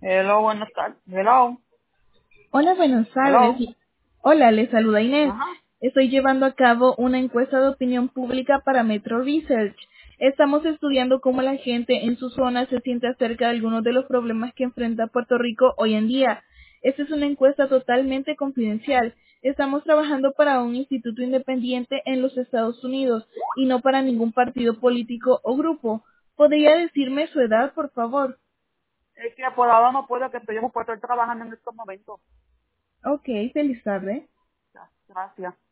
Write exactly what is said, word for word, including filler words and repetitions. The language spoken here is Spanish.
Hello, buenas tardes. Hello. Hola, buenas tardes. Hello. Hola, les saluda Inés. Ajá. Estoy llevando a cabo una encuesta de opinión pública para Metro Research. Estamos estudiando cómo la gente en su zona se siente acerca de algunos de los problemas que enfrenta Puerto Rico hoy en día. Esta es una encuesta totalmente confidencial. Estamos trabajando para un instituto independiente en los Estados Unidos y no para ningún partido político o grupo. ¿Podría decirme su edad, por favor? Es que por ahora no puedo, que estoy ocupado, estoy trabajando en estos momentos. Ok, feliz tarde. Ya, gracias.